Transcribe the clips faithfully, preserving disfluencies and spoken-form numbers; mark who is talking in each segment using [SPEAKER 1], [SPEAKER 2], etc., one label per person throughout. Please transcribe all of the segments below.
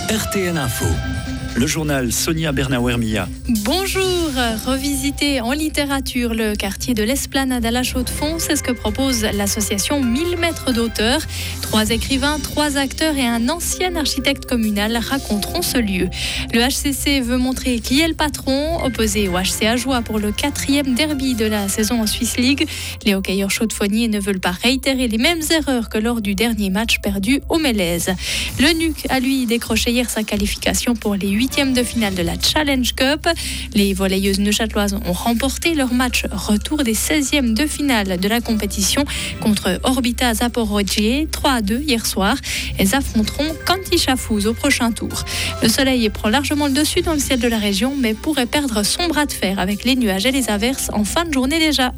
[SPEAKER 1] R T N Info. Le journal Sonia Bernauer-Milla.
[SPEAKER 2] Bonjour, revisiter en littérature le quartier de l'Esplanade à la Chaux-de-Fonds, c'est ce que propose l'association mille mètres d'auteur. Trois écrivains, trois acteurs et un ancien architecte communal raconteront ce lieu. Le H C C veut montrer qui est le patron, opposé au H C Ajoie pour le quatrième derby de la saison en Swiss League. Les hockeyeurs chaux-de-fonniers ne veulent pas réitérer les mêmes erreurs que lors du dernier match perdu au Mélèze. Le N U C a lui décroché hier sa qualification pour les huitièmes de finale de la Challenge Cup. Les volleyeuses neuchâteloises ont remporté leur match retour des seizièmes de finale de la compétition contre Orbita Zaporozhye trois à deux hier soir. Elles affronteront Kantichafouz au prochain tour. Le soleil prend largement le dessus dans le ciel de la région, mais pourrait perdre son bras de fer avec les nuages et les averses en fin de journée déjà.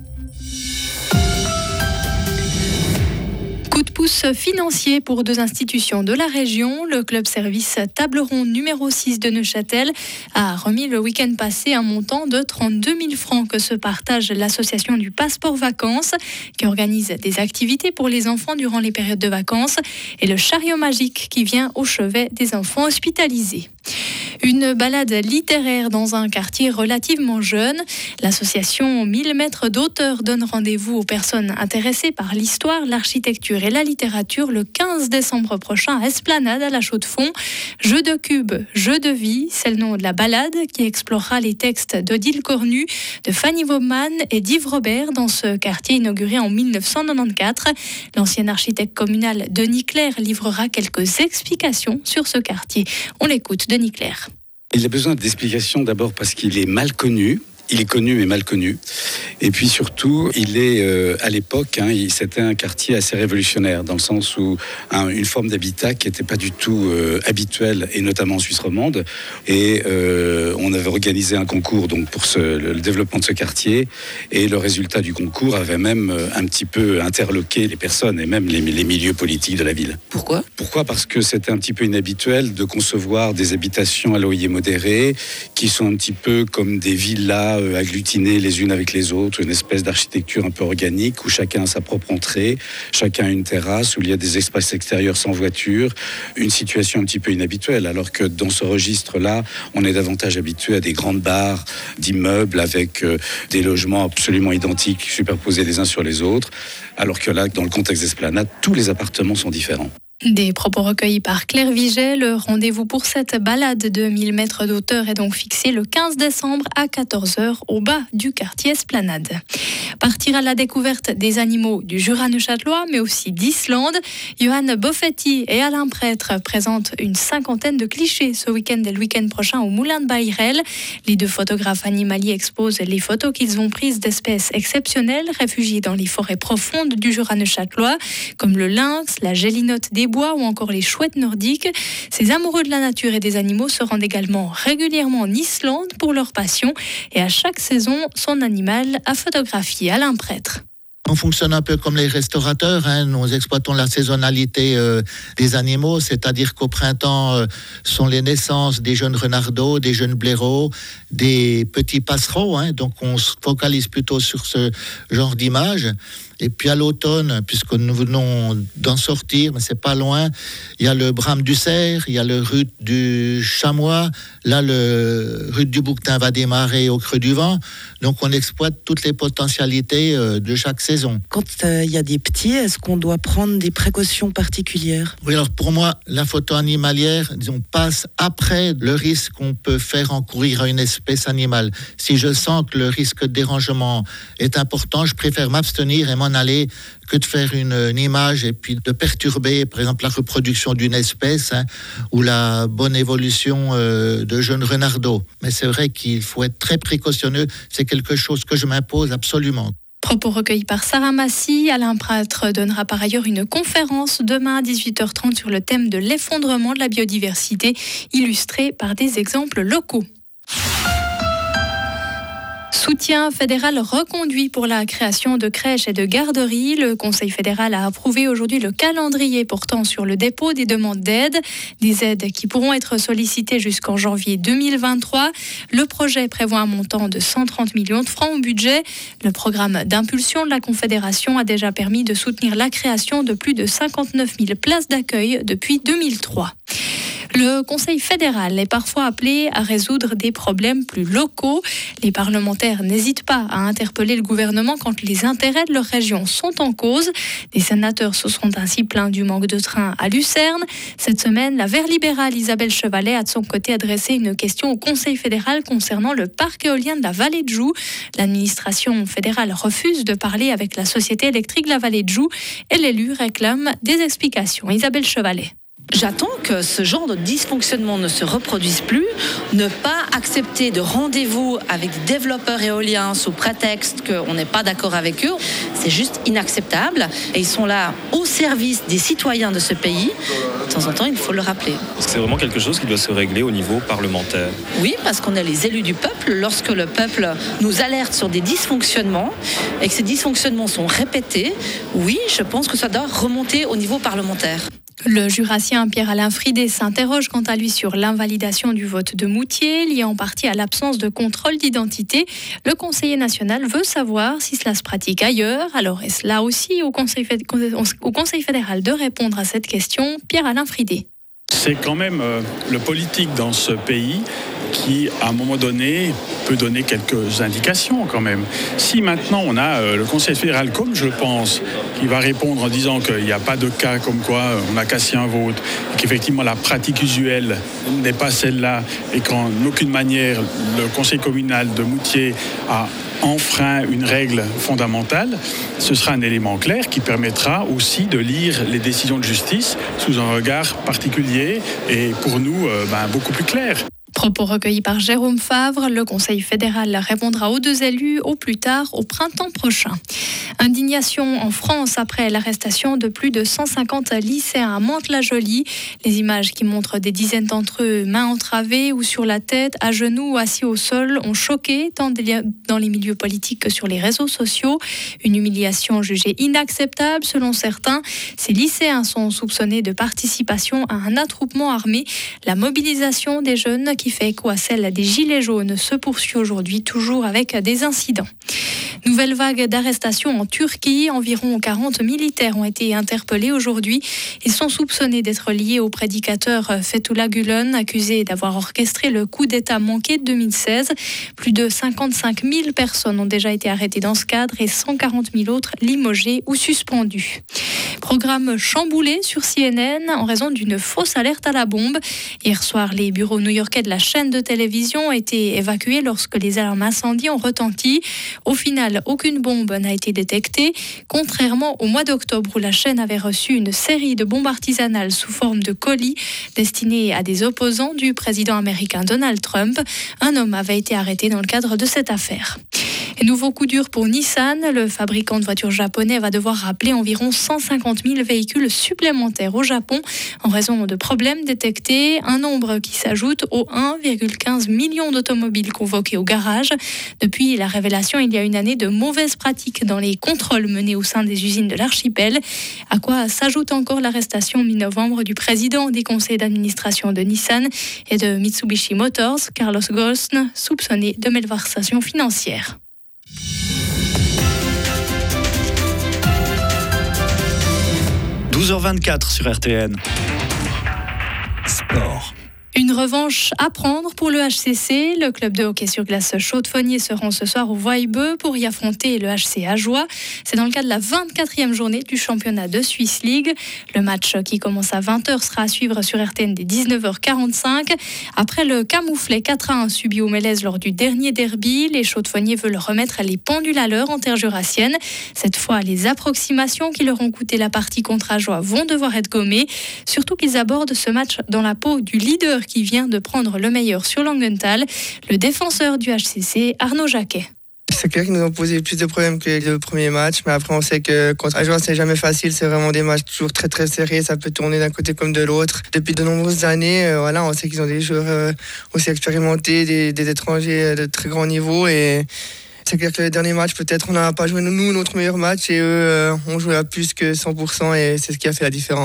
[SPEAKER 2] Coup de pouce financier pour deux institutions de la région. Le club service Table Ronde numéro six de Neuchâtel a remis le week-end passé un montant de trente-deux mille francs que se partage l'association du Passeport Vacances qui organise des activités pour les enfants durant les périodes de vacances et le chariot magique qui vient au chevet des enfants hospitalisés. Une balade littéraire dans un quartier relativement jeune. L'association mille mètres d'auteur donne rendez-vous aux personnes intéressées par l'histoire, l'architecture et la littérature le quinze décembre prochain à Esplanade à la Chaux-de-Fonds. Jeu de cubes, jeu de vie, c'est le nom de la balade qui explorera les textes d'Odile Cornu, de Fanny Baumann et d'Yves Robert dans ce quartier inauguré en mille neuf cent quatre-vingt-quatorze. L'ancien architecte communal Denis Clerc livrera quelques explications sur ce quartier. On l'écoute, Denis Clerc.
[SPEAKER 3] Il a besoin d'explications d'abord parce qu'il est mal connu. Il est connu mais mal connu. Et puis surtout, il est euh, à l'époque, hein, il, c'était un quartier assez révolutionnaire dans le sens où hein, une forme d'habitat qui n'était pas du tout euh, habituelle, et notamment en Suisse romande. Et euh, on avait organisé un concours donc pour ce, le, le développement de ce quartier. Et le résultat du concours avait même euh, un petit peu interloqué les personnes et même les, les milieux politiques de la ville.
[SPEAKER 4] Pourquoi ?
[SPEAKER 3] Pourquoi ? Parce que c'était un petit peu inhabituel de concevoir des habitations à loyer modéré qui sont un petit peu comme des villas agglutinées les unes avec les autres, une espèce d'architecture un peu organique où chacun a sa propre entrée, chacun a une terrasse où il y a des espaces extérieurs sans voiture, une situation un petit peu inhabituelle, alors que dans ce registre-là, on est davantage habitué à des grandes barres d'immeubles avec euh, des logements absolument identiques, superposés les uns sur les autres, alors que là, dans le contexte d'Esplanade, tous les appartements sont différents.
[SPEAKER 2] Des propos recueillis par Claire Viget. Le rendez-vous pour cette balade de mille mètres d'auteur est donc fixé le quinze décembre à quatorze heures au bas du quartier Esplanade. Partir à la découverte des animaux du Jura neuchâtelois, mais aussi d'Islande. Johan Boffetti et Alain Prêtre présentent une cinquantaine de clichés ce week-end et le week-end prochain au Moulin de Bayrel. Les deux photographes animaliers exposent les photos qu'ils ont prises d'espèces exceptionnelles réfugiées dans les forêts profondes du Jura neuchâtelois, comme le lynx, la gélinote des bois ou encore les chouettes nordiques. Ces amoureux de la nature et des animaux se rendent également régulièrement en Islande pour leur passion et à chaque saison, son animal à photographier. Alain Prêtre.
[SPEAKER 5] On fonctionne un peu comme les restaurateurs, hein. Nous exploitons la saisonnalité euh, des animaux, c'est-à-dire qu'au printemps euh, sont les naissances des jeunes renardeaux, des jeunes blaireaux, des petits passereaux, hein. Donc on se focalise plutôt sur ce genre d'image. Et puis à l'automne, puisque nous venons d'en sortir, mais c'est pas loin, il y a le brame du cerf, il y a le rut du chamois, là le rut du bouquetin va démarrer au creux du vent, donc on exploite toutes les potentialités euh, de chaque saison.
[SPEAKER 4] Quand euh, il y a des petits, est-ce qu'on doit prendre des précautions particulières ?
[SPEAKER 5] Oui, alors pour moi, la photo animalière, disons, passe après le risque qu'on peut faire encourir à une espèce animale. Si je sens que le risque de dérangement est important, je préfère m'abstenir et m'en aller que de faire une, une image et puis de perturber, par exemple, la reproduction d'une espèce hein, ou la bonne évolution euh, de jeunes renardeaux. Mais c'est vrai qu'il faut être très précautionneux. C'est quelque chose que je m'impose absolument.
[SPEAKER 2] Propos recueillis par Sarah Massy. Alain Prêtre donnera par ailleurs une conférence demain à dix-huit heures trente sur le thème de l'effondrement de la biodiversité, illustré par des exemples locaux. Soutien fédéral reconduit pour la création de crèches et de garderies. Le Conseil fédéral a approuvé aujourd'hui le calendrier portant sur le dépôt des demandes d'aide. Des aides qui pourront être sollicitées jusqu'en janvier deux mille vingt-trois. Le projet prévoit un montant de cent trente millions de francs au budget. Le programme d'impulsion de la Confédération a déjà permis de soutenir la création de plus de cinquante-neuf mille places d'accueil depuis deux mille trois. Le Conseil fédéral est parfois appelé à résoudre des problèmes plus locaux. Les parlementaires n'hésitent pas à interpeller le gouvernement quand les intérêts de leur région sont en cause. Des sénateurs se sont ainsi plaints du manque de trains à Lucerne. Cette semaine, la vert libérale Isabelle Chevalet a de son côté adressé une question au Conseil fédéral concernant le parc éolien de la Vallée de Joux. L'administration fédérale refuse de parler avec la société électrique de la Vallée de Joux et l'élu réclame des explications. Isabelle Chevalet.
[SPEAKER 6] J'attends que ce genre de dysfonctionnement ne se reproduise plus, ne pas accepter de rendez-vous avec des développeurs éoliens sous prétexte qu'on n'est pas d'accord avec eux. C'est juste inacceptable et ils sont là au service des citoyens de ce pays. De temps en temps, il faut le rappeler.
[SPEAKER 7] C'est vraiment quelque chose qui doit se régler au niveau parlementaire.
[SPEAKER 6] Oui, parce qu'on est les élus du peuple. Lorsque le peuple nous alerte sur des dysfonctionnements et que ces dysfonctionnements sont répétés, oui, je pense que ça doit remonter au niveau parlementaire.
[SPEAKER 2] Le jurassien Pierre-Alain Fridet s'interroge quant à lui sur l'invalidation du vote de Moutier, lié en partie à l'absence de contrôle d'identité. Le conseiller national veut savoir si cela se pratique ailleurs. Alors est-ce là aussi au Conseil, au Conseil fédéral de répondre à cette question? Pierre-Alain Fridet.
[SPEAKER 8] C'est quand même euh, le politique dans ce pays qui, à un moment donné, peut donner quelques indications quand même. Si maintenant on a euh, le Conseil fédéral, comme je le pense, qui va répondre en disant qu'il n'y a pas de cas comme quoi on a cassé un vote, et qu'effectivement la pratique usuelle n'est pas celle-là, et qu'en aucune manière le Conseil communal de Moutier a enfreint une règle fondamentale, ce sera un élément clair qui permettra aussi de lire les décisions de justice sous un regard particulier et pour nous euh, ben, beaucoup plus clair.
[SPEAKER 2] Propos recueillis par Jérôme Favre, le Conseil fédéral répondra aux deux élus au plus tard au printemps prochain. Indignation en France après l'arrestation de plus de cent cinquante lycéens à Mantes-la-Jolie. Les images qui montrent des dizaines d'entre eux mains entravées ou sur la tête, à genoux ou assis au sol ont choqué tant dans les milieux politiques que sur les réseaux sociaux. Une humiliation jugée inacceptable selon certains. Ces lycéens sont soupçonnés de participation à un attroupement armé. La mobilisation des jeunes qui fait écho à celle des Gilets jaunes se poursuit aujourd'hui, toujours avec des incidents. Nouvelle vague d'arrestations en Turquie. Environ quarante militaires ont été interpellés aujourd'hui. Ils sont soupçonnés d'être liés au prédicateur Fethullah Gülen, accusé d'avoir orchestré le coup d'État manqué de deux mille seize. Plus de cinquante-cinq mille personnes ont déjà été arrêtées dans ce cadre et cent quarante mille autres limogées ou suspendues. Programme chamboulé sur C N N en raison d'une fausse alerte à la bombe. Hier soir, les bureaux new-yorkais de la chaîne de télévision ont été évacués lorsque les alarmes incendie ont retenti. Au final, aucune bombe n'a été détectée, contrairement au mois d'octobre où la chaîne avait reçu une série de bombes artisanales sous forme de colis destinés à des opposants du président américain Donald Trump. Un homme avait été arrêté dans le cadre de cette affaire. Et nouveau coup dur pour Nissan. Le fabricant de voitures japonais va devoir rappeler environ cent cinquante mille véhicules supplémentaires au Japon en raison de problèmes détectés. Un nombre qui s'ajoute aux un virgule quinze million d'automobiles convoqués au garage. Depuis la révélation il y a une année de mauvaises pratiques dans les contrôles menés au sein des usines de l'archipel. À quoi s'ajoute encore l'arrestation mi-novembre du président des conseils d'administration de Nissan et de Mitsubishi Motors, Carlos Ghosn, soupçonné de malversation financière.
[SPEAKER 1] douze heures vingt-quatre sur R T N. Sport.
[SPEAKER 2] Une revanche à prendre pour le H C C. Le club de hockey sur glace Chaux-de-Fonnier se rend ce soir au Voibeux pour y affronter le H C Ajoie. C'est dans le cadre de la vingt-quatrième journée du championnat de Swiss League. Le match qui commence à vingt heures sera à suivre sur R T N dès dix-neuf heures quarante-cinq. Après le camouflet quatre à un subi au Mélèze lors du dernier derby, les Chaux-de-Fonnier veulent remettre les pendules à l'heure en terre jurassienne. Cette fois, les approximations qui leur ont coûté la partie contre Ajoie vont devoir être gommées. Surtout qu'ils abordent ce match dans la peau du leader qui vient de prendre le meilleur sur Langenthal, le défenseur du H C C, Arnaud Jacquet.
[SPEAKER 9] C'est clair qu'ils nous ont posé plus de problèmes que le premier match, mais après on sait que contre Ajoie c'est jamais facile, c'est vraiment des matchs toujours très très serrés, ça peut tourner d'un côté comme de l'autre. Depuis de nombreuses années, euh, voilà, on sait qu'ils ont des joueurs euh, aussi expérimentés, des, des étrangers de très grand niveau et c'est clair que le dernier match, peut-être on n'a pas joué nous notre meilleur match et eux euh, ont joué à plus que cent pour cent et c'est ce qui a fait la différence.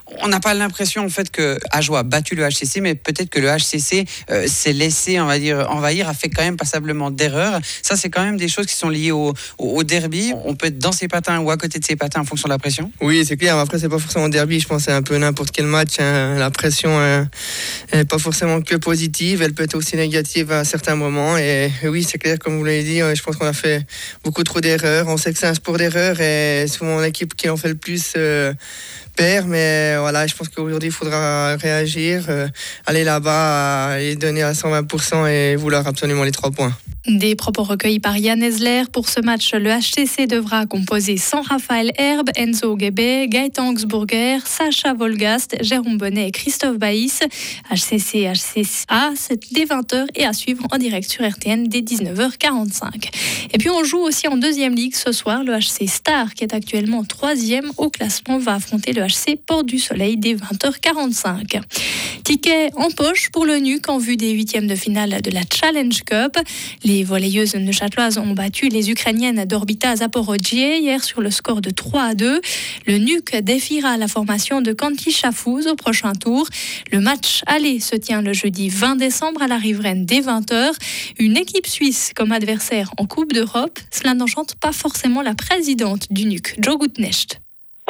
[SPEAKER 10] On n'a pas l'impression en fait que Ajoie a battu le H C C, mais peut-être que le H C C euh, s'est laissé, on va dire, envahir, a fait quand même passablement d'erreurs. Ça, c'est quand même des choses qui sont liées au, au, au derby. On peut être dans ses patins ou à côté de ses patins en fonction de la pression.
[SPEAKER 9] Oui, c'est clair. Après, c'est pas forcément derby. Je pense que c'est un peu n'importe quel match. Hein. La pression, hein, elle n'est pas forcément que positive. Elle peut être aussi négative à certains moments. Et, et oui, c'est clair, comme vous l'avez dit, je pense qu'on a fait beaucoup trop d'erreurs. On sait que c'est un sport d'erreurs et souvent l'équipe qui en fait le plus euh, perd. Mais voilà, je pense qu'aujourd'hui, il faudra réagir, euh, aller là-bas et donner à cent vingt pour cent et vouloir absolument les trois points.
[SPEAKER 2] Des propos recueillis par Yann Esler. Pour ce match, le H C C devra composer sans Raphaël Herbe, Enzo Guébé, Gaëtan Augsburger, Sacha Volgast, Jérôme Bonnet et Christophe Baïs. H C C H C C A, c'est dès vingt heures et à suivre en direct sur R T N dès dix-neuf heures quarante-cinq. Et puis on joue aussi en deuxième ligue ce soir. Le H C Star, qui est actuellement troisième au classement, va affronter le H C Port du Soleil dès vingt heures quarante-cinq. Ticket en poche pour le N U C en vue des huitièmes de finale de la Challenge Cup. Les volleyeuses neuchâteloises ont battu les Ukrainiennes d'Orbita Zaporozhye hier sur le score de trois à deux. Le N U C défiera la formation de Kanti Chafouz au prochain tour. Le match aller se tient le jeudi vingt décembre à la Riveraine dès vingt heures. Une équipe suisse comme adversaire en Coupe d'Europe, cela n'enchante pas forcément la présidente du N U C, Jo Gutnecht.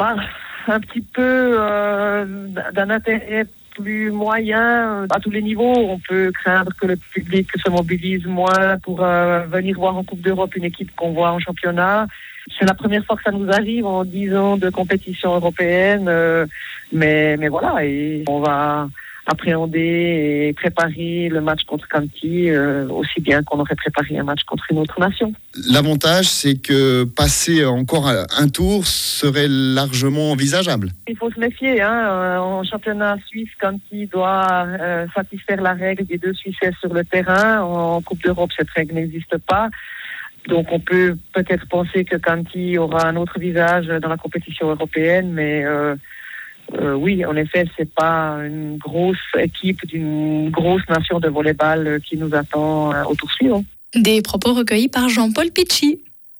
[SPEAKER 11] Un petit peu euh, d'un intérêt plus moyen à tous les niveaux. On peut craindre que le public se mobilise moins pour euh, venir voir en Coupe d'Europe une équipe qu'on voit en championnat. C'est la première fois que ça nous arrive en dix ans de compétition européenne, euh, mais, mais voilà, et on va appréhender et préparer le match contre Kanti euh, aussi bien qu'on aurait préparé un match contre une autre nation.
[SPEAKER 12] L'avantage, c'est que passer encore un tour serait largement envisageable.
[SPEAKER 11] Il faut se méfier. Hein. En championnat suisse, Kanti doit euh, satisfaire la règle des deux Suissesses sur le terrain. En Coupe d'Europe, cette règle n'existe pas. Donc on peut peut-être penser que Kanti aura un autre visage dans la compétition européenne, mais... Euh, Euh, oui, en effet, c'est pas une grosse équipe d'une grosse nation de volleyball qui nous attend au tour suivant.
[SPEAKER 2] Des propos recueillis par Jean-Paul Picci.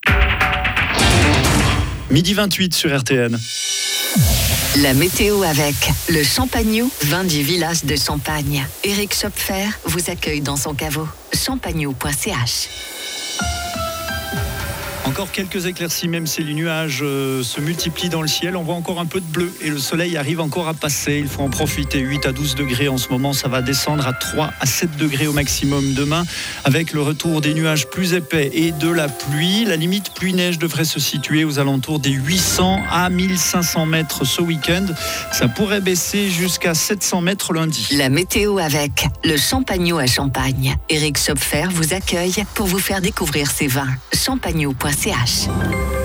[SPEAKER 1] midi vingt-huit sur R T N.
[SPEAKER 13] La météo avec le Champagnou, vin du village de Champagne. Éric Schopfer vous accueille dans son caveau. champagnou point c h.
[SPEAKER 1] Encore quelques éclaircies, même si les nuages euh, se multiplient dans le ciel. On voit encore un peu de bleu et le soleil arrive encore à passer. Il faut en profiter. huit à douze degrés en ce moment. Ça va descendre à trois à sept degrés au maximum demain. Avec le retour des nuages plus épais et de la pluie. La limite pluie-neige devrait se situer aux alentours des huit cents à mille cinq cents mètres ce week-end. Ça pourrait baisser jusqu'à sept cents mètres lundi.
[SPEAKER 13] La météo avec le Champagnou à Champagne. Éric Schopfer vous accueille pour vous faire découvrir ses vins. champagnou point c h.